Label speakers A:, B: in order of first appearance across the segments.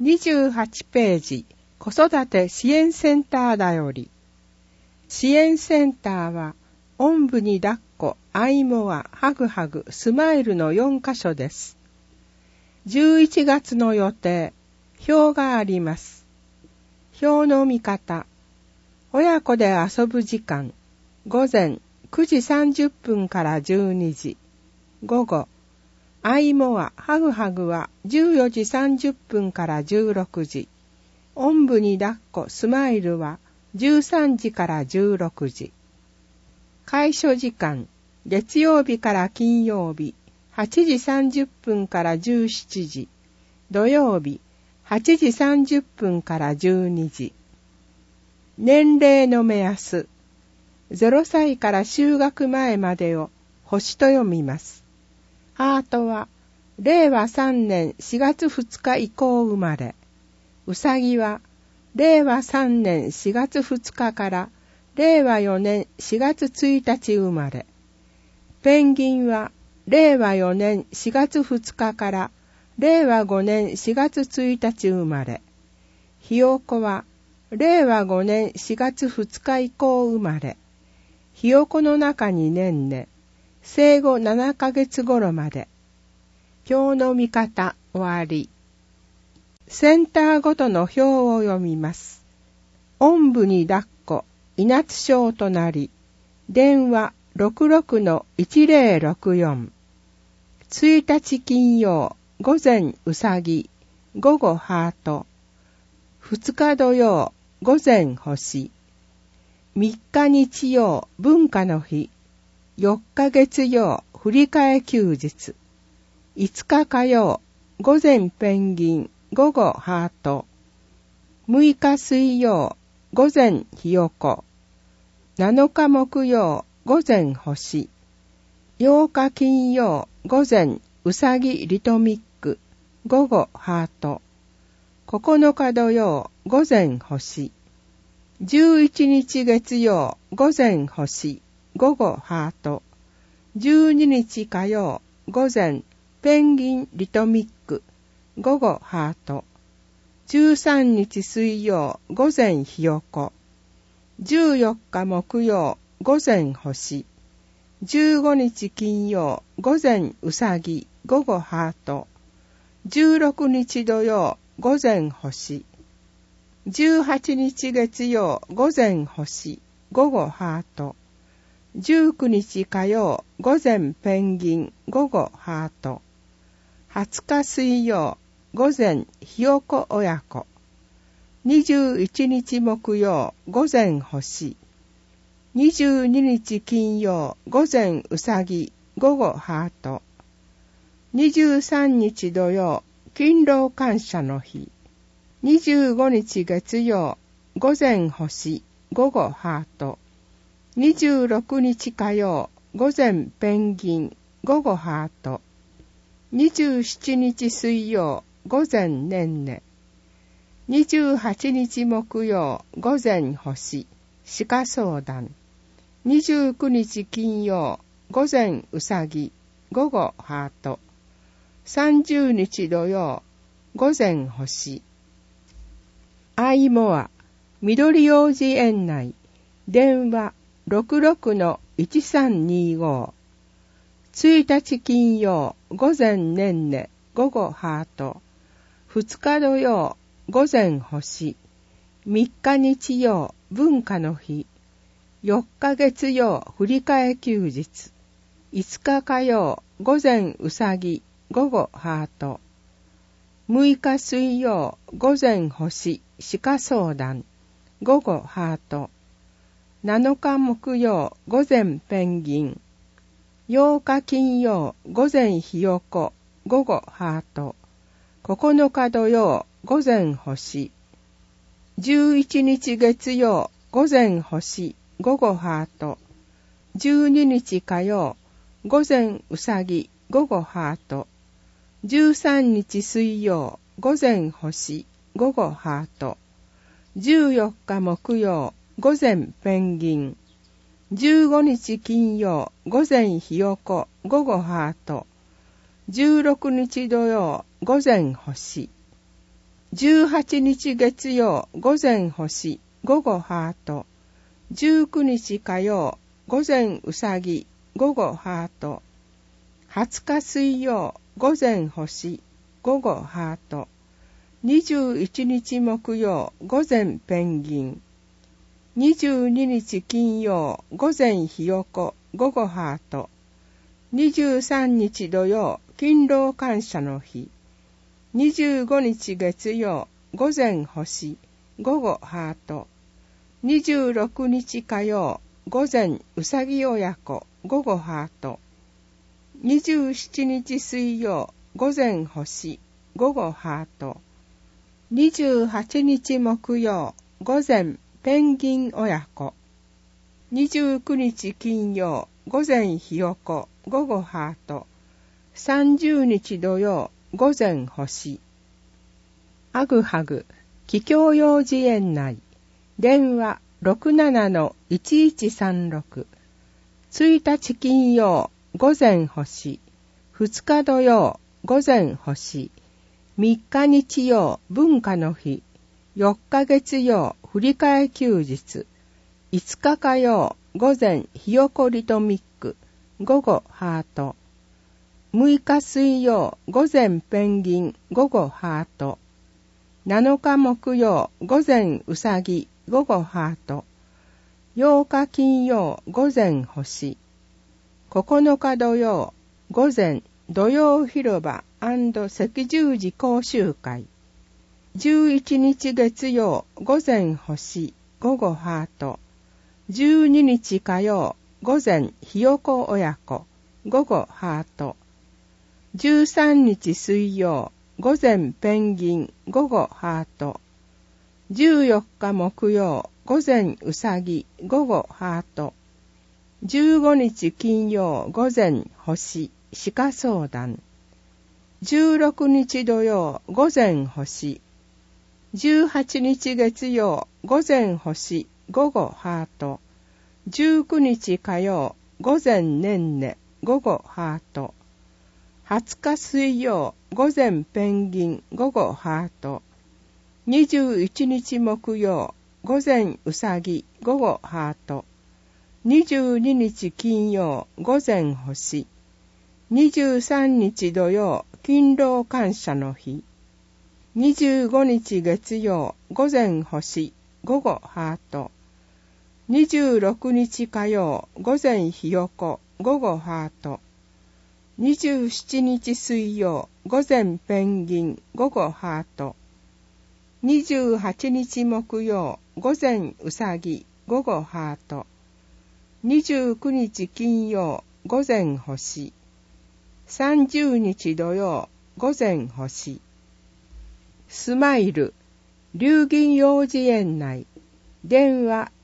A: 28ページ、子育て支援センターだより。支援センターは、おんぶに抱っこ、あいもは、ハグハグ、スマイルの4カ所です。11月の予定、表があります。表の見方、親子で遊ぶ時間、午前9時30分から12時、午後、あいもは、ハグハグは14時30分から16時、おんぶに抱っこ、スマイルは13時から16時。開所時間、月曜日から金曜日、8時30分から17時、土曜日、8時30分から12時。年齢の目安、0歳から就学前までを星と読みます。ハートは、令和3年4月2日以降生まれ。うさぎは、令和3年4月2日から令和4年4月1日生まれ。ペンギンは、令和4年4月2日から令和5年4月1日生まれ。ひよこは、令和5年4月2日以降生まれ。ひよこの中に年々、生後7ヶ月頃まで。表の見方終わり。センターごとの表を読みます。おんぶに抱っこ、稲津小となり、電話 66-1064。1日金曜、午前うさぎ、午後ハート。2日土曜、午前星。3日日曜、文化の日。4日月曜、振り替え休日。5日火曜、午前ペンギン、午後ハート。6日水曜、午前ひよこ。7日木曜、午前星。8日金曜、午前うさぎリトミック、午後ハート。9日土曜、午前星。11日月曜、午前星、午後ハート。12日火曜、午前ペンギンリトミック、午後ハート。13日水曜、午前ひよこ。14日木曜、午前星。15日金曜、午前うさぎ、午後ハート。16日土曜、午前星。18日月曜、午前星、午後ハート。19日火曜、午前ペンギン、午後ハート。20日水曜、午前ひよこ親子。21日木曜、午前星。22日金曜、午前うさぎ、午後ハート。23日土曜、勤労感謝の日。25日月曜、午前星、午後ハート。26日火曜、午前ペンギン、午後ハート。27日水曜、午前ねんね。28日木曜、午前星、鹿相談。29日金曜、午前うさぎ、午後ハート。30日土曜、午前星。あいもは、緑王子園内、電話 66-1325。1日金曜、午前ねんね、午後ハート。2日土曜、午前星。3日日曜、文化の日。4日月曜、振り替え休日。5日火曜、午前うさぎ、午後ハート。6日水曜、午前星、鹿相談。午後ハート。7日木曜、午前ペンギン。8日金曜、午前ひよこ、午後ハート。9日土曜、午前星。11日月曜、午前星、午後ハート。12日火曜、午前うさぎ、午後ハート。13日水曜、午前星、午後ハート。14日木曜、午前ペンギン。15日金曜、午前ひよこ、午後ハート。16日土曜、午前星。 18日月曜午前星、午後ハート。19日火曜午前うさぎ、午後ハート。20日水曜午前星、午後ハート。21日木曜午前ペンギン。22日金曜午前ひよこ、午後ハート。23日土曜勤労感謝の日。25日月曜午前星、午後ハート。26日火曜午前うさぎ親子、午後ハート。27日水曜午前星、午後ハート。28日木曜午前ペンギン親子。29日金曜午前ひよこ、午後ハート。30日土曜午前星。アグハグ桔梗幼児園内。電話 67-1136。1日金曜午前星。2日土曜午前星。3日日曜文化の日。4日月曜振り替え休日。5日火曜午前ひよこリトミック、午後ハート。6日水曜午前ペンギン、午後ハート。7日木曜午前うさぎ、午後ハート。8日金曜午前星。9日土曜午前土曜広場&赤十字講習会。11日月曜午前星、午後ハート。12日火曜午前ひよこ親子、午後ハート。13日水曜午前ペンギン、午後ハート。14日木曜午前うさぎ、午後ハート。15日金曜午前星、鹿相談。16日土曜午前星。18日月曜午前星、午後ハート。19日火曜午前ねんね、午後ハート。20日水曜午前ペンギン、午後ハート。21日木曜午前うさぎ、午後ハート。22日金曜午前星。23日土曜勤労感謝の日。25日月曜午前星、午後ハート。26日火曜午前ひよこ、午後ハート。27日水曜午前ペンギン、午後ハート。28日木曜午前うさぎ、午後ハート。29日金曜午前星。30日土曜午前星。スマイル龍銀幼児園内。電話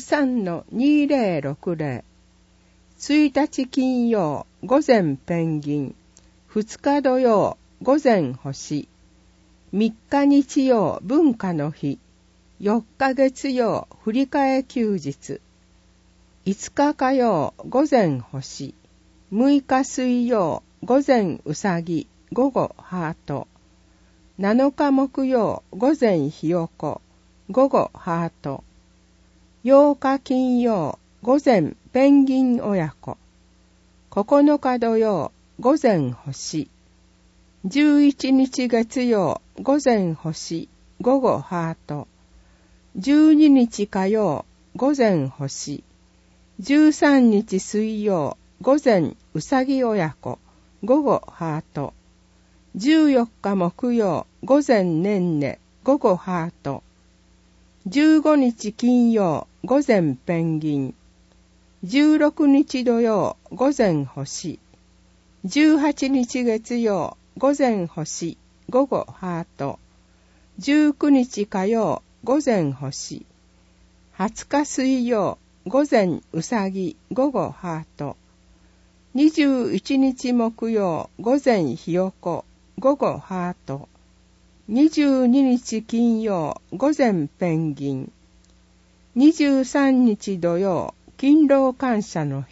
A: 63-2060。1日金曜午前ペンギン。2日土曜午前星。3日日曜文化の日。4日月曜振り替え休日。5日火曜午前星。6日水曜午前うさぎ、午後ハート。7日木曜午前ひよこ、午後ハート。8日金曜午前ペンギン親子。9日土曜午前星。11日月曜午前星、午後ハート。12日火曜午前星。13日水曜午前うさぎ親子、午後ハート。14日木曜午前ねんね、午後ハート。15日金曜午前ペンギン。16日土曜午前星。18日月曜午前星、午後ハート。19日火曜午前星。20日水曜午前うさぎ、午後ハート。21日木曜午前ひよこ、午後ハート。22日金曜午前ペンギン。23日土曜勤労感謝の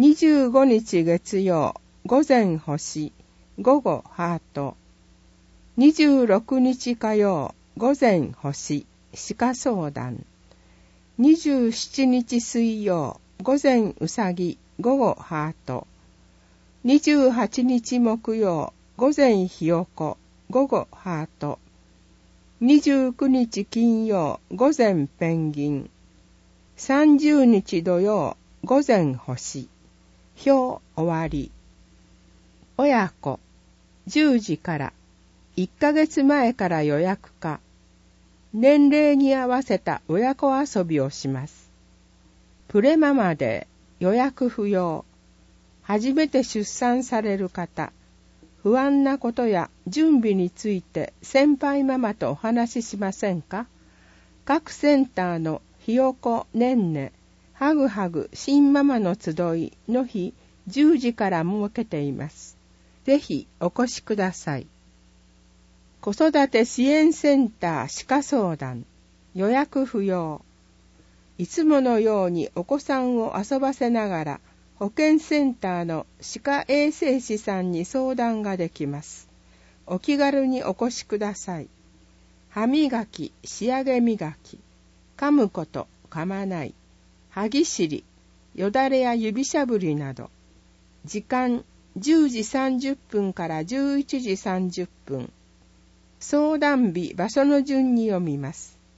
A: 日。25日月曜午前星、午後ハート。 26日火曜午前星鹿相談。27日水曜午前うさぎ午後ハート。28日木曜午前ひよこ午後ハート。29日金曜午前ペンギン。30日土曜午前星。表終わり。親子10時から1ヶ月前から予約か。年齢に合わせた親子遊びをします。プレママで予約不要。初めて出産される方、不安なことや準備について先輩ママとお話ししませんか？各センターのひよこねんね、はぐはぐ新ママの集いの日10時から設けています。ぜひお越しください。子育て支援センター鹿相談、予約不要。いつものようにお子さんを遊ばせながら保健センターの歯科衛生士さんに相談ができます。お気軽にお越しください。歯磨き、仕上げ磨き、噛むこと噛まない、歯ぎしり、よだれや指しゃぶりなど。時間10時30分から11時30分。相談日、場所の順に読みます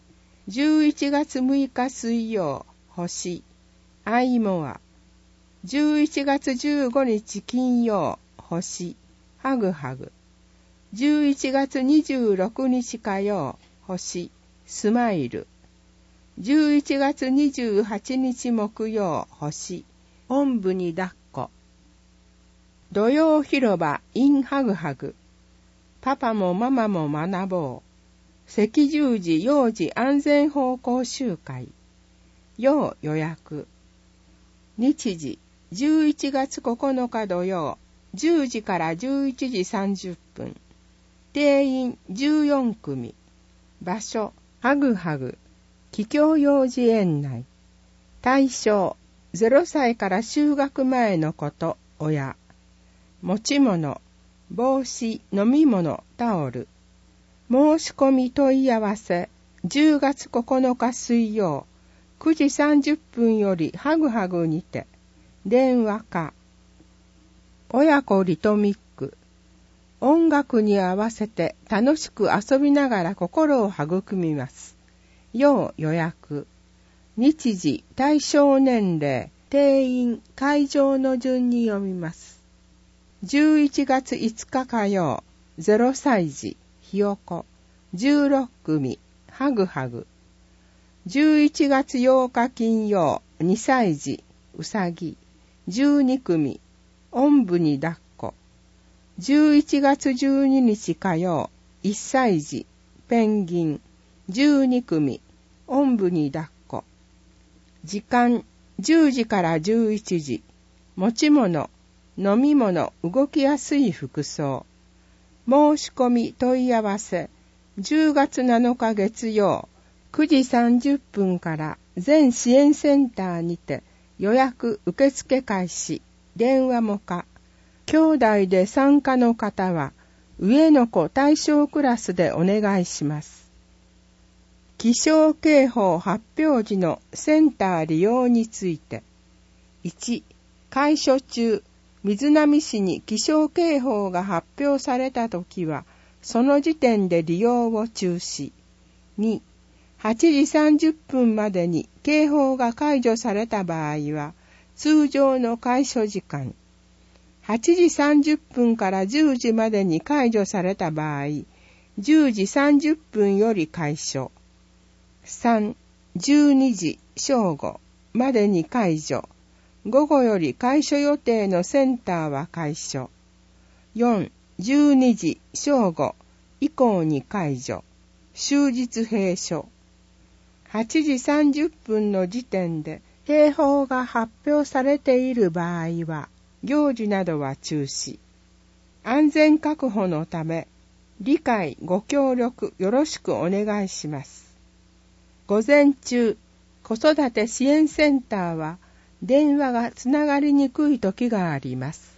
A: 。11月6日水曜、星、アイモア。11月15日金曜、星、ハグハグ。11月26日火曜、星、スマイル。11月28日木曜、星、おんぶに抱っこ。土曜広場 in ハグハグ。パパもママも学ぼう。赤十字幼児安全法講習会。要予約。日時11月9日土曜10時から11時30分。定員14組。場所ハグハグ桔梗幼児園内。対象0歳から就学前の子と親。持ち物帽子、飲み物、タオル。申し込み問い合わせ10月9日水曜9時30分よりハグハグにて。電話か。親子リトミック。音楽に合わせて楽しく遊びながら心を育みます。要予約。日時、対象年齢、定員、会場の順に読みます。11月5日火曜、0歳児、ひよこ、16組、ハグハグ。11月8日金曜、2歳児、うさぎ、12組、おんぶに抱っこ。11月12日火曜、1歳児、ペンギン、12組、おんぶに抱っこ。時間、10時から11時。持ち物、飲み物、動きやすい服装。申し込み問い合わせ、10月7日月曜、9時30分から全支援センターにて予約受付開始。電話も可。兄弟で参加の方は上の子対象クラスでお願いします。気象警報発表時のセンター利用について。1、開所中、瑞浪市に気象警報が発表されたときは、その時点で利用を中止。2、8時30分までに警報が解除された場合は、通常の開所時間。8時30分から10時までに解除された場合、10時30分より開所。3、12時正午までに解除。午後より開所予定のセンターは開所。4、12時正午以降に解除。終日閉所。8時30分の時点で警報が発表されている場合は、行事などは中止。安全確保のため、理解ご協力よろしくお願いします。午前中、子育て支援センターは電話がつながりにくい時があります。